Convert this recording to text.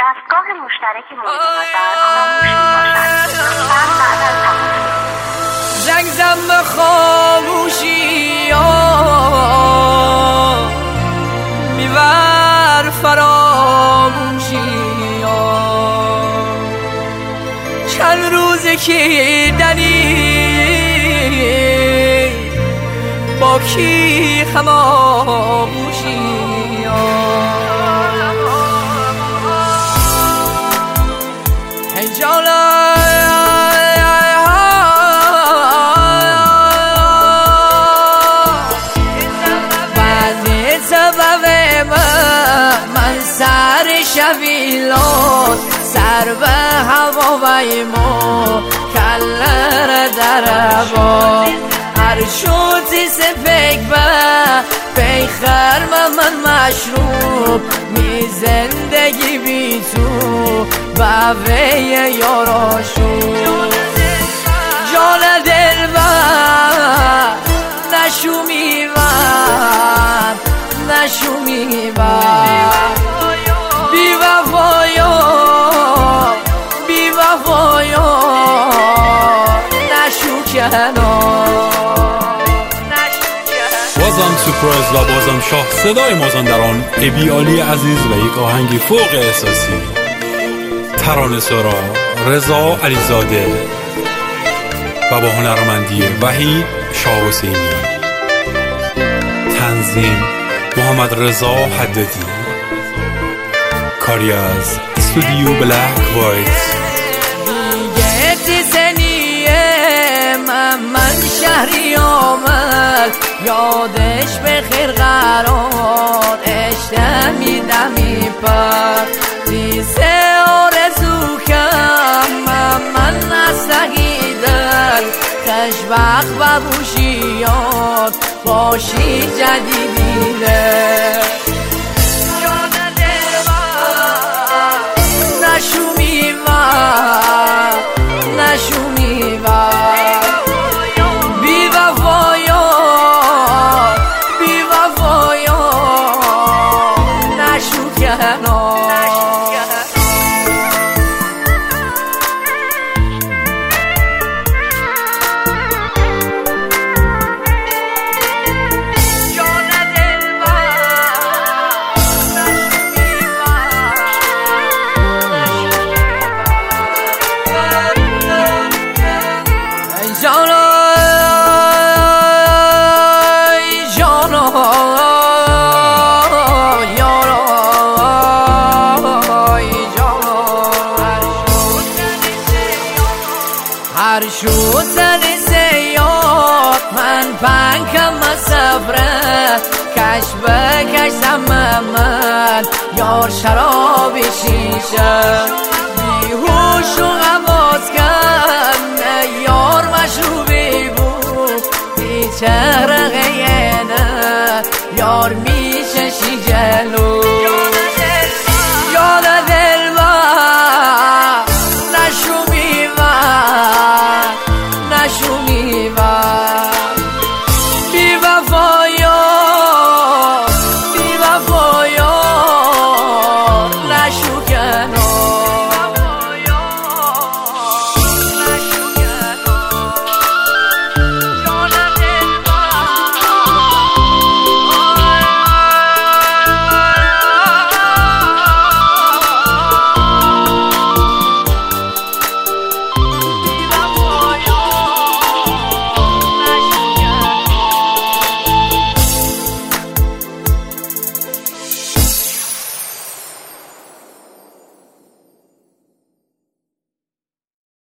دستگاه مشترک موبایل خاموش میباشد. بعد از تماس زنگ زن به خاموشی میبر فراموشی چند روزه که دنی با کی خاموشی شویلان سر به هوا ویما کلر در با هر شوتی سپک به پیخر من مشروب می زندگی بی تو بوه یاراشو جان دل بر نشو میبر نشو میبر بی وفایا نشو کنار. بازم سپرایز و بازم شاه صدای مازندران ابی علی عزیز و یک آهنگ فوق احساسی ترانه سرا رضا علیزاده و با هنرمندی وحید شاه حسینی، تنظیم محمد رضا حدادی، کاری از استودیو بلک وایت. دیگه سنیه من شهری آمد یادش به خیر قرار اشتمی دمی پر دیزه آرزو کم من نستقیدن خشبخ و بوشیات باشی جدیدیده نشو میبر بی وفایا نشو کنار. هر شد زنی زیاد من پنکم سفره کش به کشم من یار شراب شیشه بیهوش و غماز کن یار مشروبی بود بی چهرقه نه یار میشه شی جلو یاد دل بر نشو میبر بی وفایا نشو کنار.